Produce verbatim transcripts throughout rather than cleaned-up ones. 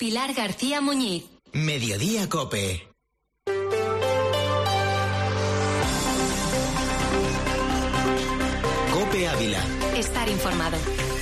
Pilar García Muñiz. Mediodía COPE. COPE Ávila. Estar informado.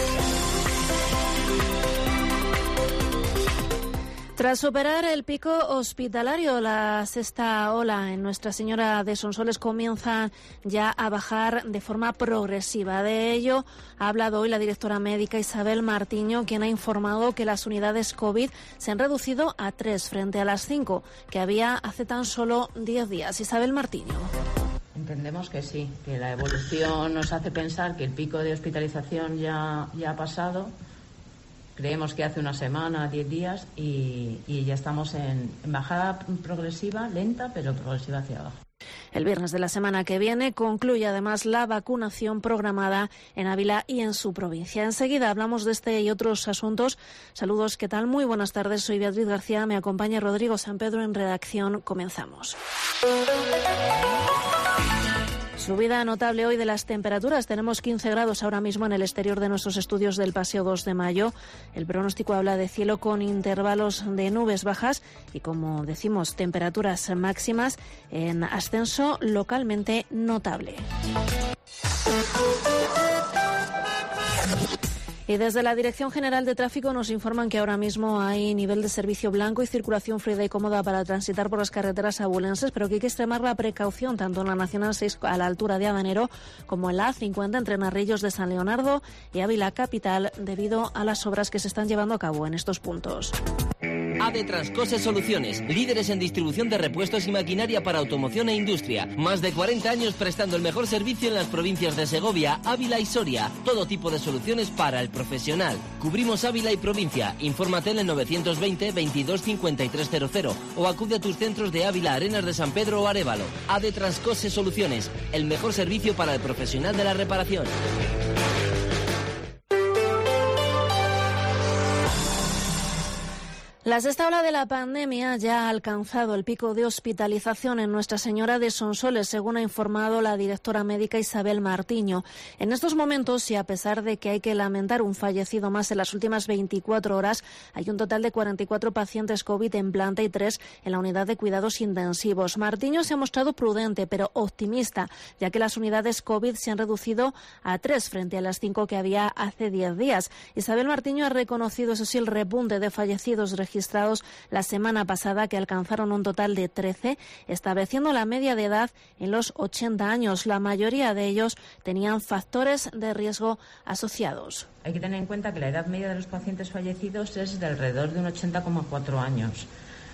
Tras superar el pico hospitalario, la sexta ola en Nuestra Señora de Sonsoles comienza ya a bajar de forma progresiva. De ello ha hablado hoy la directora médica Isabel Martiño, quien ha informado que las unidades COVID se han reducido a tres frente a las cinco que había hace tan solo diez días. Isabel Martiño. Entendemos que sí, que la evolución nos hace pensar que el pico de hospitalización ya, ya ha pasado. Creemos que hace una semana, diez días, y, y ya estamos en, en bajada progresiva, lenta, pero progresiva hacia abajo. El viernes de la semana que viene concluye además la vacunación programada en Ávila y en su provincia. Enseguida hablamos de este y otros asuntos. Saludos, ¿qué tal? Muy buenas tardes, soy Beatriz García, me acompaña Rodrigo San Pedro en redacción. Comenzamos. Subida notable hoy de las temperaturas. Tenemos quince grados ahora mismo en el exterior de nuestros estudios del Paseo dos de Mayo. El pronóstico habla de cielo con intervalos de nubes bajas y, como decimos, temperaturas máximas en ascenso localmente notable. Y desde la Dirección General de Tráfico nos informan que ahora mismo hay nivel de servicio blanco y circulación fluida y cómoda para transitar por las carreteras abulenses, pero que hay que extremar la precaución tanto en la Nacional seis a la altura de Habanero como en la A cincuenta entre Narrillos de San Leonardo y Ávila Capital debido a las obras que se están llevando a cabo en estos puntos. A D Transcose Soluciones, líderes en distribución de repuestos y maquinaria para automoción e industria. Más de cuarenta años prestando el mejor servicio en las provincias de Segovia, Ávila y Soria. Todo tipo de soluciones para el profesional. Cubrimos Ávila y provincia. Infórmate en el novecientos veinte veintidós cincuenta y tres cero cero o acude a tus centros de Ávila, Arenas de San Pedro o Arévalo. A D Transcose Soluciones, el mejor servicio para el profesional de la reparación. La sexta ola de la pandemia ya ha alcanzado el pico de hospitalización en Nuestra Señora de Sonsoles, según ha informado la directora médica Isabel Martiño. En estos momentos, y a pesar de que hay que lamentar un fallecido más en las últimas veinticuatro horas, hay un total de cuarenta y cuatro pacientes COVID en planta y tres en la unidad de cuidados intensivos. Martiño se ha mostrado prudente, pero optimista, ya que las unidades COVID se han reducido a tres frente a las cinco que había hace diez días. Isabel Martiño ha reconocido, eso sí, el repunte de fallecidos registrados registrados la semana pasada, que alcanzaron un total de trece, estableciendo la media de edad en los ochenta años. La mayoría de ellos tenían factores de riesgo asociados. Hay que tener en cuenta que la edad media de los pacientes fallecidos es de alrededor de un ochenta coma cuatro años,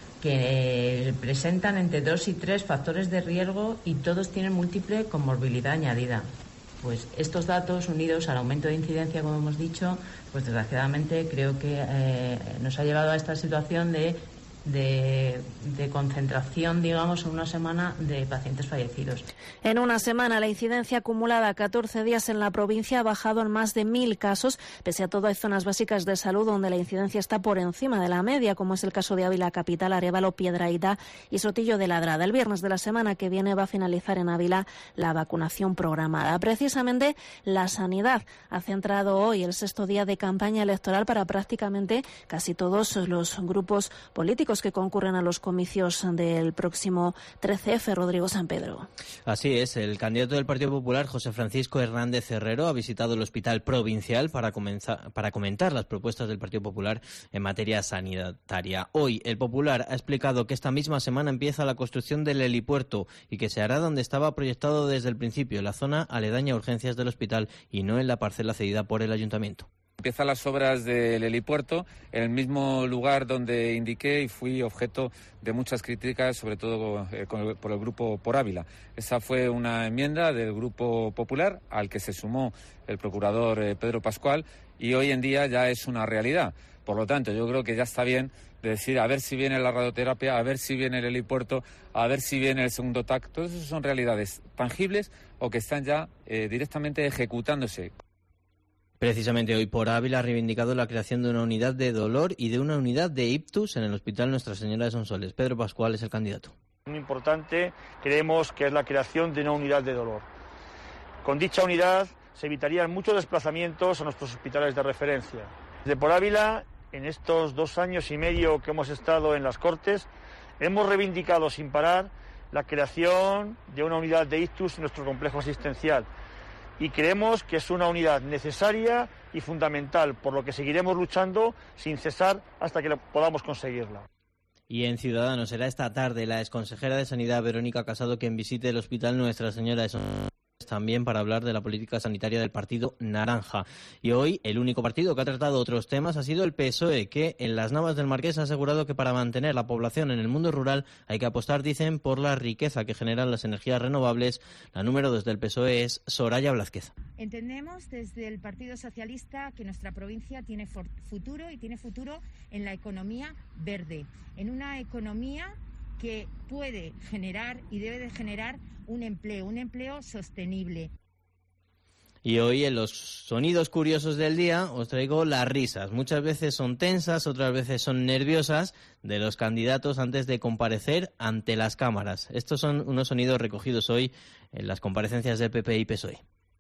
que presentan entre dos y tres factores de riesgo y todos tienen múltiple comorbilidad añadida. Pues estos datos, unidos al aumento de incidencia, como hemos dicho, pues desgraciadamente creo que eh, nos ha llevado a esta situación de, de, de concentración, digamos, en una semana de pacientes fallecidos. En una semana, la incidencia acumulada a catorce días en la provincia ha bajado en más de mil casos. Pese a todo, hay zonas básicas de salud donde la incidencia está por encima de la media, como es el caso de Ávila Capital, Arévalo, Piedrahita y Sotillo de Ladrada. El viernes de la semana que viene va a finalizar en Ávila la vacunación programada. Precisamente, la sanidad ha centrado hoy el sexto día de campaña electoral para prácticamente casi todos los grupos políticos que concurren a los comicios del próximo trece efe. Rodrigo San Pedro. Así es, el candidato del Partido Popular, José Francisco Hernández Herrero, ha visitado el Hospital Provincial para, comenzar, para comentar las propuestas del Partido Popular en materia sanitaria. Hoy, el Popular ha explicado que esta misma semana empieza la construcción del helipuerto y que se hará donde estaba proyectado desde el principio, en la zona aledaña a urgencias del hospital y no en la parcela cedida por el Ayuntamiento. Empiezan las obras del helipuerto en el mismo lugar donde indiqué y fui objeto de muchas críticas, sobre todo eh, con el, por el Grupo Por Ávila. Esa fue una enmienda del Grupo Popular al que se sumó el procurador eh, Pedro Pascual y hoy en día ya es una realidad. Por lo tanto, yo creo que ya está bien de decir a ver si viene la radioterapia, a ver si viene el helipuerto, a ver si viene el segundo T A C. Todas esas son realidades tangibles o que están ya eh, directamente ejecutándose. Precisamente hoy Por Ávila ha reivindicado la creación de una unidad de dolor y de una unidad de ictus en el Hospital Nuestra Señora de Sonsoles. Pedro Pascual es el candidato. Muy importante, creemos que es la creación de una unidad de dolor. Con dicha unidad se evitarían muchos desplazamientos a nuestros hospitales de referencia. Desde Por Ávila en estos dos años y medio que hemos estado en las Cortes, hemos reivindicado sin parar la creación de una unidad de ictus en nuestro complejo asistencial y creemos que es una unidad necesaria y fundamental, por lo que seguiremos luchando sin cesar hasta que podamos conseguirla. Y en Ciudadanos será esta tarde la exconsejera de Sanidad, Verónica Casado, quien visite el Hospital Nuestra Señora de Sonsoles, también para hablar de la política sanitaria del Partido Naranja. Y hoy el único partido que ha tratado otros temas ha sido el P S O E, que en las Navas del Marqués ha asegurado que para mantener la población en el mundo rural hay que apostar, dicen, por la riqueza que generan las energías renovables. La número dos del P S O E es Soraya Blázquez. Entendemos desde el Partido Socialista que nuestra provincia tiene futuro y tiene futuro en la economía verde, en una economía que puede generar y debe de generar un empleo, un empleo sostenible. Y hoy en los sonidos curiosos del día os traigo las risas. Muchas veces son tensas, otras veces son nerviosas de los candidatos antes de comparecer ante las cámaras. Estos son unos sonidos recogidos hoy en las comparecencias del P P y P S O E.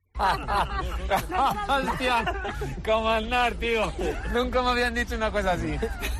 ¡Hostia! Comandar, tío. Nunca me habían dicho una cosa así.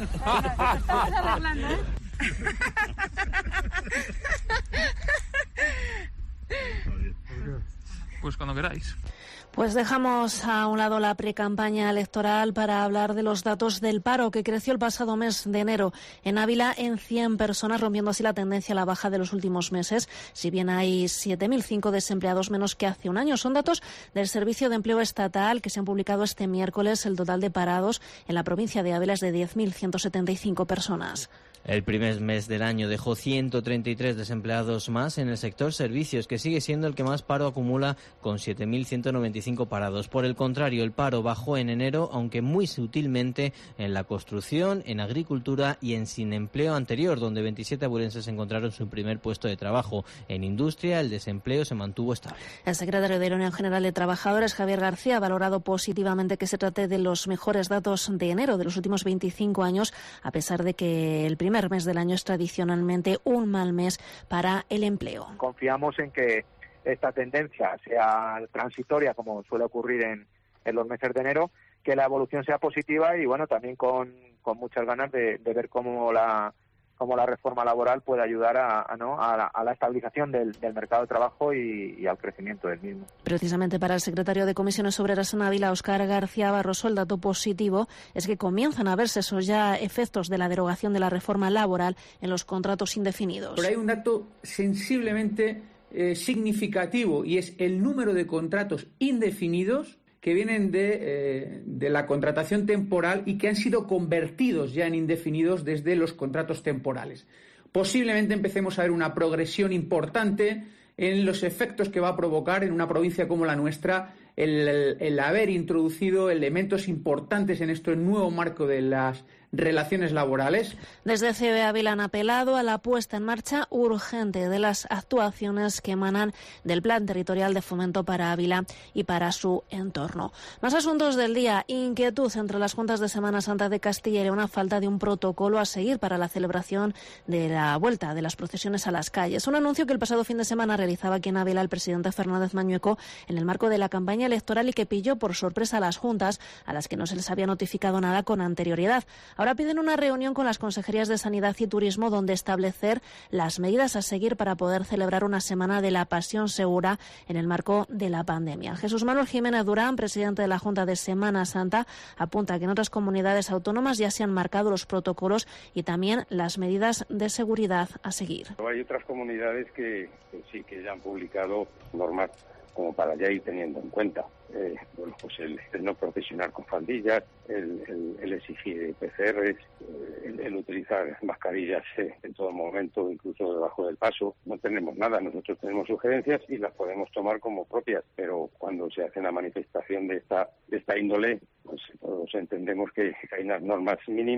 Pues cuando queráis. Pues dejamos a un lado la precampaña electoral para hablar de los datos del paro, que creció el pasado mes de enero en Ávila en cien personas, rompiendo así la tendencia a la baja de los últimos meses. Si bien hay siete mil cinco desempleados menos que hace un año, son datos del Servicio de Empleo Estatal que se han publicado este miércoles. El total de parados en la provincia de Ávila es de diez mil ciento setenta y cinco personas. El primer mes del año dejó ciento treinta y tres desempleados más en el sector servicios, que sigue siendo el que más paro acumula, con siete mil ciento noventa y cinco parados. Por el contrario, el paro bajó en enero, aunque muy sutilmente, en la construcción, en agricultura y en sin empleo anterior, donde veintisiete abulenses encontraron su primer puesto de trabajo. En industria, el desempleo se mantuvo estable. El secretario de la Unión General de Trabajadores, Javier García, ha valorado positivamente que se trate de los mejores datos de enero de los últimos veinticinco años, a pesar de que el primer El primer mes del año es tradicionalmente un mal mes para el empleo. Confiamos en que esta tendencia sea transitoria, como suele ocurrir en, en los meses de enero, que la evolución sea positiva y bueno, también con, con muchas ganas de, de ver cómo la cómo la reforma laboral puede ayudar a, a, ¿no? a, la, a la estabilización del, del mercado de trabajo y, y al crecimiento del mismo. Precisamente para el secretario de Comisiones Obreras en Ávila, Óscar García Barroso, el dato positivo es que comienzan a verse esos ya efectos de la derogación de la reforma laboral en los contratos indefinidos. Pero hay un dato sensiblemente eh, significativo y es el número de contratos indefinidos que vienen de, eh, de la contratación temporal y que han sido convertidos ya en indefinidos desde los contratos temporales. Posiblemente empecemos a ver una progresión importante en los efectos que va a provocar en una provincia como la nuestra el, el, el haber introducido elementos importantes en este nuevo marco de las relaciones laborales. Desde C B Ávila han apelado a la puesta en marcha urgente de las actuaciones que emanan del Plan Territorial de Fomento para Ávila y para su entorno. Más asuntos del día. Inquietud entre las Juntas de Semana Santa de Castilla y León a falta de un protocolo a seguir para la celebración de la vuelta de las procesiones a las calles. Un anuncio que el pasado fin de semana realizaba aquí en Ávila el presidente Fernández Mañueco en el marco de la campaña electoral y que pilló por sorpresa a las juntas, a las que no se les había notificado nada con anterioridad. Ahora piden una reunión con las consejerías de Sanidad y Turismo donde establecer las medidas a seguir para poder celebrar una semana de la pasión segura en el marco de la pandemia. Jesús Manuel Jiménez Durán, presidente de la Junta de Semana Santa, apunta que en otras comunidades autónomas ya se han marcado los protocolos y también las medidas de seguridad a seguir. Hay otras comunidades que, que sí que ya han publicado normas como para ya ir teniendo en cuenta. Eh, bueno, pues el, el no procesionar con faldillas, el, el, el exigir P C Rs, el, el utilizar mascarillas eh, en todo momento, incluso debajo del paso. No tenemos nada, nosotros tenemos sugerencias y las podemos tomar como propias, pero cuando se hace una manifestación de esta de esta índole, pues todos entendemos que hay unas normas mínimas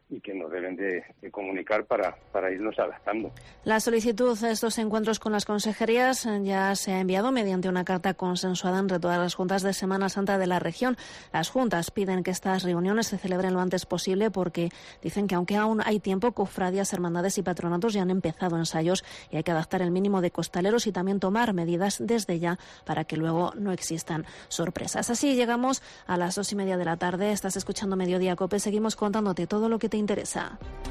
y que nos deben de, de comunicar para, para irnos adaptando. La solicitud a estos encuentros con las consejerías ya se ha enviado mediante una carta consensuada entre todas las juntas de Semana Santa de la región. Las juntas piden que estas reuniones se celebren lo antes posible porque dicen que aunque aún hay tiempo, cofradías, hermandades y patronatos ya han empezado ensayos y hay que adaptar el mínimo de costaleros y también tomar medidas desde ya para que luego no existan sorpresas. Así llegamos a las dos y media de la tarde. Estás escuchando Mediodía COPE. Seguimos contándote todo lo que te interesa.